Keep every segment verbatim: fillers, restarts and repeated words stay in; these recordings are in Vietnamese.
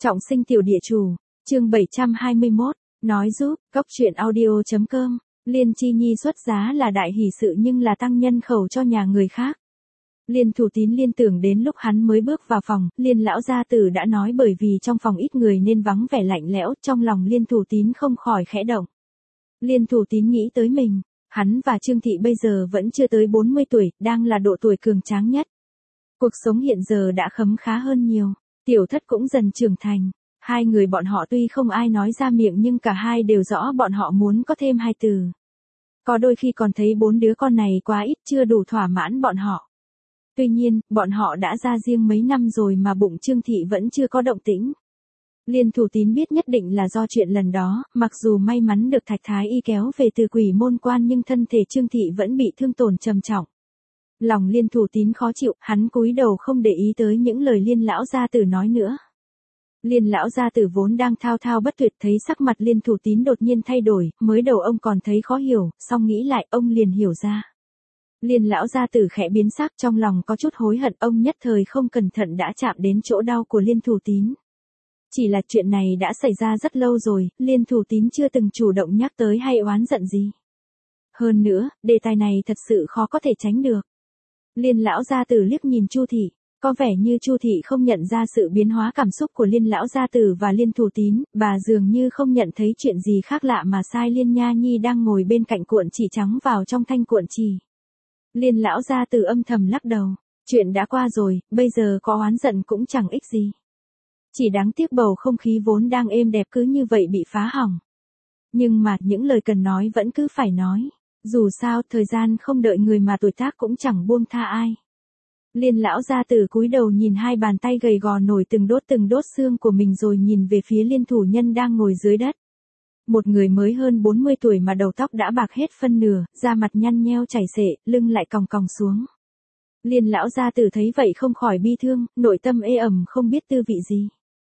Trọng sinh tiểu địa chủ, chương bảy trăm hai mươi mốt, nói giúp, cốc truyện audio.com, Liên Chi Nhi xuất giá là đại hỷ sự nhưng là tăng nhân khẩu cho nhà người khác. Liên Thủ Tín liên tưởng đến lúc hắn mới bước vào phòng, Liên lão gia tử đã nói bởi vì trong phòng ít người nên vắng vẻ lạnh lẽo, trong lòng Liên Thủ Tín không khỏi khẽ động. Liên Thủ Tín nghĩ tới mình, hắn và Trương Thị bây giờ vẫn chưa tới bốn mươi tuổi, đang là độ tuổi cường tráng nhất. Cuộc sống hiện giờ đã khấm khá hơn nhiều, tiểu thất cũng dần trưởng thành. Hai người bọn họ tuy không ai nói ra miệng nhưng cả hai đều rõ bọn họ muốn có thêm hai từ. Có đôi khi còn thấy bốn đứa con này quá ít chưa đủ thỏa mãn bọn họ. Tuy nhiên, bọn họ đã ra riêng mấy năm rồi mà bụng Trương Thị vẫn chưa có động tĩnh. Liên Thủ Tín biết nhất định là do chuyện lần đó, mặc dù may mắn được Thạch Thái Y kéo về từ Quỷ Môn Quan nhưng thân thể Trương Thị vẫn bị thương tổn trầm trọng. Lòng Liên Thủ Tín khó chịu, hắn cúi đầu không để ý tới những lời Liên lão gia tử nói nữa. Liên lão gia tử vốn đang thao thao bất tuyệt thấy sắc mặt Liên Thủ Tín đột nhiên thay đổi, mới đầu ông còn thấy khó hiểu, song nghĩ lại ông liền hiểu ra. Liên lão gia tử khẽ biến sắc trong lòng có chút hối hận, ông nhất thời không cẩn thận đã chạm đến chỗ đau của Liên Thủ Tín. Chỉ là chuyện này đã xảy ra rất lâu rồi, Liên Thủ Tín chưa từng chủ động nhắc tới hay oán giận gì. Hơn nữa, đề tài này thật sự khó có thể tránh được. Liên lão gia tử liếc nhìn Chu Thị. Có vẻ như Chu Thị không nhận ra sự biến hóa cảm xúc của Liên lão gia tử và Liên Thủ Tín, bà dường như không nhận thấy chuyện gì khác lạ mà sai Liên Nha Nhi đang ngồi bên cạnh cuộn chỉ trắng vào trong thanh cuộn chỉ. Liên lão gia tử âm thầm lắc đầu, chuyện đã qua rồi, bây giờ có oán giận cũng chẳng ích gì. Chỉ đáng tiếc bầu không khí vốn đang êm đẹp cứ như vậy bị phá hỏng. Nhưng mà những lời cần nói vẫn cứ phải nói, dù sao thời gian không đợi người mà tuổi tác cũng chẳng buông tha ai. Liên lão gia tử cúi đầu nhìn hai bàn tay gầy gò nổi từng đốt từng đốt xương của mình rồi nhìn về phía Liên thủ nhân đang ngồi dưới đất. Một người mới hơn bốn mươi tuổi mà đầu tóc đã bạc hết phân nửa, da mặt nhăn nheo chảy xệ, lưng lại còng còng xuống. Liên lão gia tử thấy vậy không khỏi bi thương, nội tâm ê ẩm không biết tư vị gì.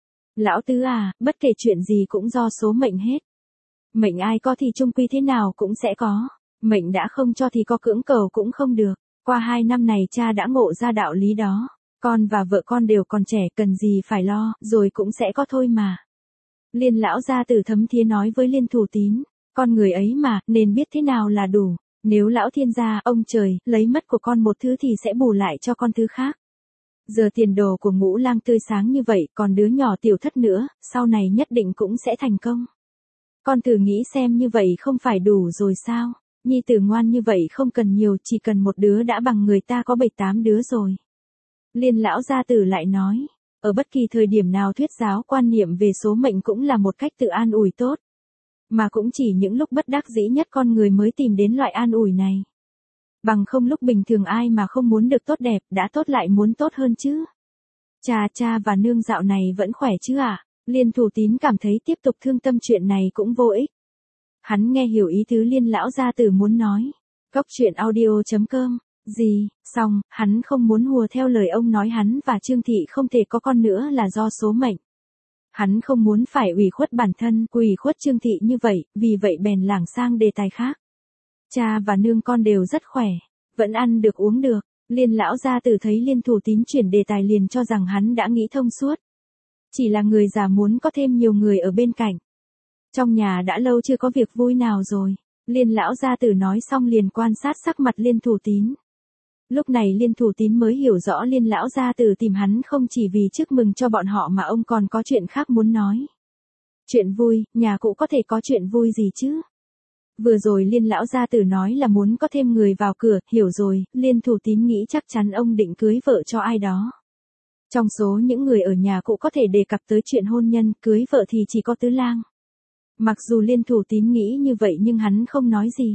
Lão tứ à, bất kể chuyện gì cũng do số mệnh hết. Mệnh ai có thì chung quy thế nào cũng sẽ có, mệnh đã không cho thì có cưỡng cầu cũng không được. Qua hai năm này cha đã ngộ ra đạo lý đó, con và vợ con đều còn trẻ cần gì phải lo, rồi cũng sẽ có thôi mà. Liên lão gia tử thấm thía nói với Liên Thủ Tín, con người ấy mà, nên biết thế nào là đủ, nếu lão thiên gia, ông trời, lấy mất của con một thứ thì sẽ bù lại cho con thứ khác. Giờ tiền đồ của Ngũ Lang tươi sáng như vậy, còn đứa nhỏ tiểu thất nữa, sau này nhất định cũng sẽ thành công. Con thử nghĩ xem như vậy không phải đủ rồi sao? Nhi tử ngoan như vậy không cần nhiều, chỉ cần một đứa đã bằng người ta có bảy tám đứa rồi. Liên lão gia tử lại nói, ở bất kỳ thời điểm nào thuyết giáo quan niệm về số mệnh cũng là một cách tự an ủi tốt. Mà cũng chỉ những lúc bất đắc dĩ nhất con người mới tìm đến loại an ủi này. Bằng không lúc bình thường ai mà không muốn được tốt đẹp, đã tốt lại muốn tốt hơn chứ. Cha cha và nương dạo này vẫn khỏe chứ ạ? À? Liên Thủ Tín cảm thấy tiếp tục thương tâm chuyện này cũng vô ích. Hắn nghe hiểu ý tứ Liên lão gia tử muốn nói. Cốc truyện audio.com, gì, xong, hắn không muốn hùa theo lời ông nói hắn và Trương Thị không thể có con nữa là do số mệnh. Hắn không muốn phải ủy khuất bản thân, ủy khuất Trương Thị như vậy, vì vậy bèn lảng sang đề tài khác. Cha và nương con đều rất khỏe, vẫn ăn được uống được. Liên lão gia tử thấy Liên Thủ Tín chuyển đề tài liền cho rằng hắn đã nghĩ thông suốt. Chỉ là người già muốn có thêm nhiều người ở bên cạnh. Trong nhà đã lâu chưa có việc vui nào rồi. Liên lão gia tử nói xong liền quan sát sắc mặt Liên Thủ Tín. Lúc này Liên Thủ Tín mới hiểu rõ Liên lão gia tử tìm hắn không chỉ vì chúc mừng cho bọn họ mà ông còn có chuyện khác muốn nói. Chuyện vui, nhà cụ có thể có chuyện vui gì chứ? Vừa rồi Liên lão gia tử nói là muốn có thêm người vào cửa, hiểu rồi, Liên Thủ Tín nghĩ chắc chắn ông định cưới vợ cho ai đó. Trong số những người ở nhà cụ có thể đề cập tới chuyện hôn nhân, cưới vợ thì chỉ có Tứ Lang. Mặc dù Liên Thủ Tín nghĩ như vậy nhưng hắn không nói gì.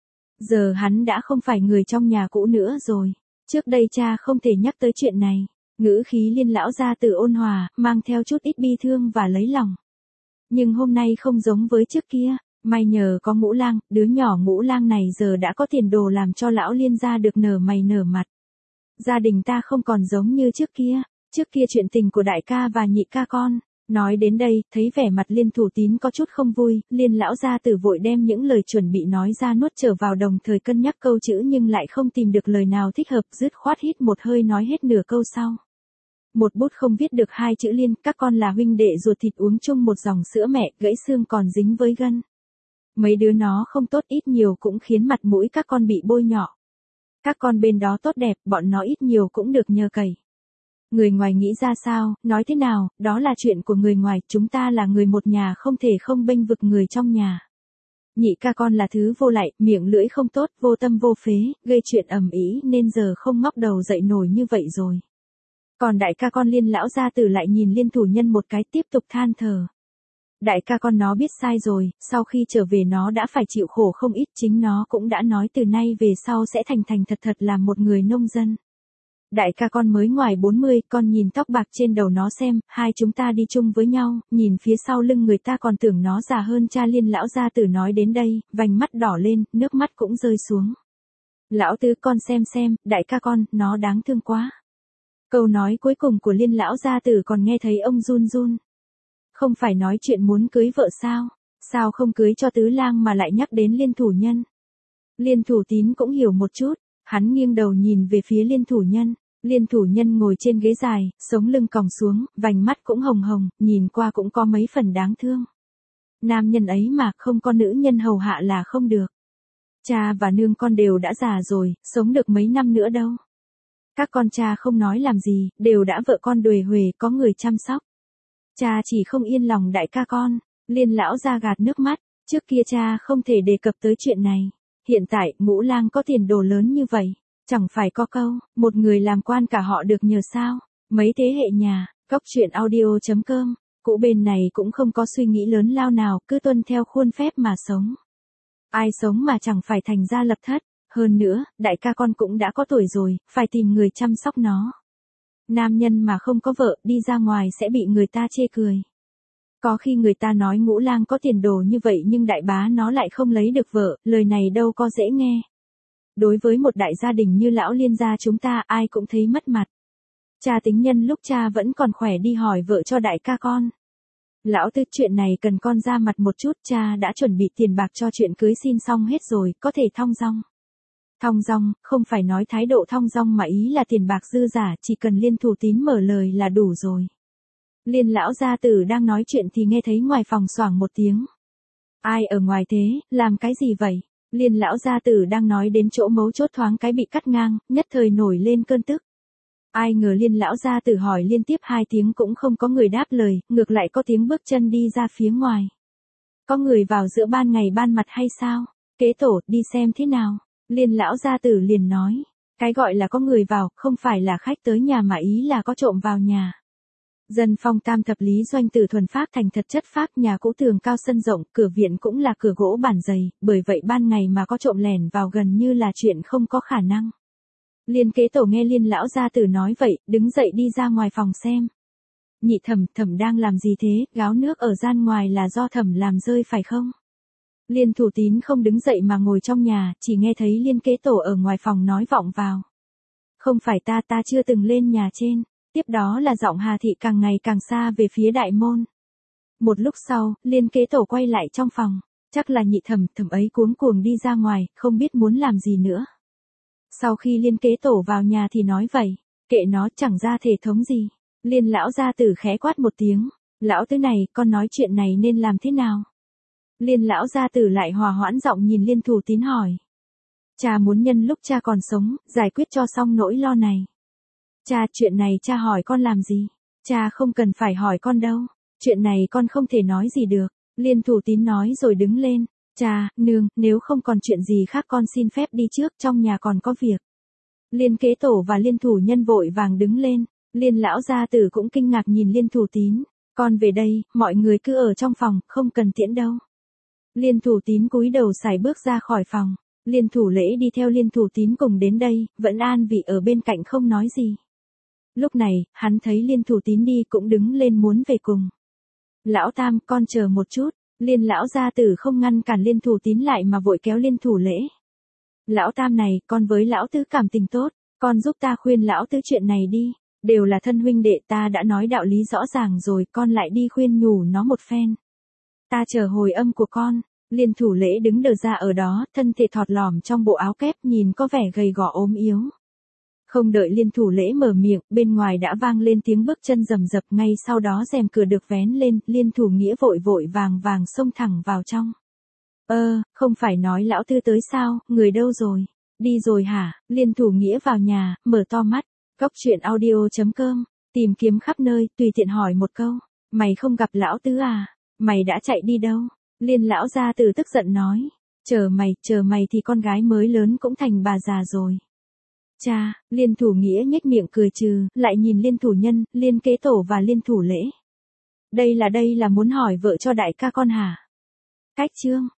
Giờ hắn đã không phải người trong nhà cũ nữa rồi. Trước đây cha không thể nhắc tới chuyện này. Ngữ khí Liên lão gia tử ôn hòa, mang theo chút ít bi thương và lấy lòng. Nhưng hôm nay không giống với trước kia. May nhờ có Ngũ Lang, đứa nhỏ Ngũ Lang này giờ đã có tiền đồ làm cho lão Liên gia được nở mày nở mặt. Gia đình ta không còn giống như trước kia. Trước kia chuyện tình của đại ca và nhị ca con. Nói đến đây, thấy vẻ mặt Liên Thủ Tín có chút không vui, Liên lão gia tử vội đem những lời chuẩn bị nói ra nuốt trở vào đồng thời cân nhắc câu chữ nhưng lại không tìm được lời nào thích hợp, dứt khoát hít một hơi nói hết nửa câu sau. Một bút không viết được hai chữ Liên, các con là huynh đệ ruột thịt uống chung một dòng sữa mẹ, gãy xương còn dính với gân. Mấy đứa nó không tốt ít nhiều cũng khiến mặt mũi các con bị bôi nhọ. Các con bên đó tốt đẹp, bọn nó ít nhiều cũng được nhờ cậy. Người ngoài nghĩ ra sao, nói thế nào, đó là chuyện của người ngoài, chúng ta là người một nhà không thể không bênh vực người trong nhà. Nhị ca con là thứ vô lại, miệng lưỡi không tốt, vô tâm vô phế, gây chuyện ầm ĩ nên giờ không ngóc đầu dậy nổi như vậy rồi. Còn đại ca con Liên lão gia tử lại nhìn Liên thủ nhân một cái tiếp tục than thở. Đại ca con nó biết sai rồi, sau khi trở về nó đã phải chịu khổ không ít, chính nó cũng đã nói từ nay về sau sẽ thành thành thật thật làm một người nông dân. Đại ca con mới ngoài bốn mươi, con nhìn tóc bạc trên đầu nó xem, hai chúng ta đi chung với nhau, nhìn phía sau lưng người ta còn tưởng nó già hơn cha. Liên lão gia tử nói đến đây, vành mắt đỏ lên, nước mắt cũng rơi xuống. Lão tứ con xem xem, đại ca con, nó đáng thương quá. Câu nói cuối cùng của Liên lão gia tử còn nghe thấy ông run run. Không phải nói chuyện muốn cưới vợ sao? Sao không cưới cho tứ lang mà lại nhắc đến Liên thủ nhân? Liên thủ tín cũng hiểu một chút, hắn nghiêng đầu nhìn về phía Liên thủ nhân. Liên thủ nhân ngồi trên ghế dài, sống lưng còng xuống, vành mắt cũng hồng hồng, nhìn qua cũng có mấy phần đáng thương. Nam nhân ấy mà không có nữ nhân hầu hạ là không được. Cha và nương con đều đã già rồi, sống được mấy năm nữa đâu. Các con cha không nói làm gì, đều đã vợ con đuề huề có người chăm sóc. Cha chỉ không yên lòng đại ca con. Liên lão ra gạt nước mắt, trước kia cha không thể đề cập tới chuyện này. Hiện tại, Ngũ Lang có tiền đồ lớn như vậy. Chẳng phải có câu, một người làm quan cả họ được nhờ sao. Mấy thế hệ nhà, Cóc Truyện Audio chấm com, cụ bên này cũng không có suy nghĩ lớn lao nào, cứ tuân theo khuôn phép mà sống. Ai sống mà chẳng phải thành gia lập thất. Hơn nữa, đại ca con cũng đã có tuổi rồi, phải tìm người chăm sóc nó. Nam nhân mà không có vợ, đi ra ngoài sẽ bị người ta chê cười. Có khi người ta nói Ngũ Lang có tiền đồ như vậy nhưng đại bá nó lại không lấy được vợ, lời này đâu có dễ nghe. Đối với một đại gia đình như lão Liên gia chúng ta, ai cũng thấy mất mặt. Cha tính nhân lúc cha vẫn còn khỏe đi hỏi vợ cho đại ca con. Lão tư, chuyện này cần con ra mặt một chút, cha đã chuẩn bị tiền bạc cho chuyện cưới xin xong hết rồi, có thể thong dong. Thong dong, không phải nói thái độ thong dong mà ý là tiền bạc dư giả, chỉ cần Liên thủ tín mở lời là đủ rồi. Liên lão gia tử đang nói chuyện thì nghe thấy ngoài phòng xoảng một tiếng. Ai ở ngoài thế, làm cái gì vậy? Liên lão gia tử đang nói đến chỗ mấu chốt thoáng cái bị cắt ngang, nhất thời nổi lên cơn tức. Ai ngờ Liên lão gia tử hỏi liên tiếp hai tiếng cũng không có người đáp lời, ngược lại có tiếng bước chân đi ra phía ngoài. Có người vào giữa ban ngày ban mặt hay sao? Kế tổ, đi xem thế nào? Liên lão gia tử liền nói. Cái gọi là có người vào, không phải là khách tới nhà mà ý là có trộm vào nhà. Dân phong tam thập lý doanh tử thuần phác thành thật chất phác, nhà cũ tường cao sân rộng, cửa viện cũng là cửa gỗ bản dày, bởi vậy ban ngày mà có trộm lẻn vào gần như là chuyện không có khả năng. Liên kế tổ nghe Liên lão gia tử nói vậy, đứng dậy đi ra ngoài phòng xem. Nhị thẩm, thẩm đang làm gì thế, gáo nước ở gian ngoài là do thẩm làm rơi phải không? Liên thủ tín không đứng dậy mà ngồi trong nhà, chỉ nghe thấy Liên kế tổ ở ngoài phòng nói vọng vào. Không phải ta, ta chưa từng lên nhà trên. Tiếp đó là giọng Hà Thị càng ngày càng xa về phía đại môn. Một lúc sau, Liên kế tổ quay lại trong phòng. Chắc là nhị thẩm, thẩm ấy cuống cuồng đi ra ngoài, không biết muốn làm gì nữa. Sau khi Liên kế tổ vào nhà thì nói vậy, kệ nó chẳng ra thể thống gì. Liên lão gia tử khẽ quát một tiếng, lão tứ này, con nói chuyện này nên làm thế nào? Liên lão gia tử lại hòa hoãn giọng nhìn Liên thủ tín hỏi. Cha muốn nhân lúc cha còn sống, giải quyết cho xong nỗi lo này. Cha, chuyện này cha hỏi con làm gì? Cha không cần phải hỏi con đâu. Chuyện này con không thể nói gì được. Liên thủ tín nói rồi đứng lên. Cha, nương, nếu không còn chuyện gì khác con xin phép đi trước, trong nhà còn có việc. Liên kế tổ và Liên thủ nhân vội vàng đứng lên. Liên lão gia tử cũng kinh ngạc nhìn Liên thủ tín. Con về đây, mọi người cứ ở trong phòng, không cần tiễn đâu. Liên thủ tín cúi đầu sải bước ra khỏi phòng. Liên thủ lễ đi theo Liên thủ tín cùng đến đây, vẫn an vị ở bên cạnh không nói gì. Lúc này, hắn thấy Liên thủ tín đi cũng đứng lên muốn về cùng. Lão tam, con chờ một chút. Liên lão gia tử không ngăn cản Liên thủ tín lại mà vội kéo Liên thủ lễ. Lão tam này, con với lão tứ cảm tình tốt, con giúp ta khuyên lão tứ chuyện này đi. Đều là thân huynh đệ, ta đã nói đạo lý rõ ràng rồi, con lại đi khuyên nhủ nó một phen. Ta chờ hồi âm của con. Liên thủ lễ đứng đờ ra ở đó, thân thể thọt lòm trong bộ áo kép nhìn có vẻ gầy gò ốm yếu. Không đợi Liên Thủ Lễ mở miệng, bên ngoài đã vang lên tiếng bước chân rầm rập, ngay sau đó rèm cửa được vén lên, Liên Thủ Nghĩa vội vội vàng vàng xông thẳng vào trong. Ơ, không phải nói lão Tư tới sao, người đâu rồi? Đi rồi hả? Liên Thủ Nghĩa vào nhà, mở to mắt. Cốc truyện audio chấm com, tìm kiếm khắp nơi, tùy tiện hỏi một câu. Mày không gặp lão Tứ à? Mày đã chạy đi đâu? Liên lão gia tử tức giận nói. Chờ mày, chờ mày thì con gái mới lớn cũng thành bà già rồi. Cha, Liên Thủ Nghĩa nhếch miệng cười trừ, lại nhìn Liên Thủ Nhân, Liên Kế Tổ và Liên Thủ Lễ. Đây là đây là muốn hỏi vợ cho đại ca con hả? Cách chương.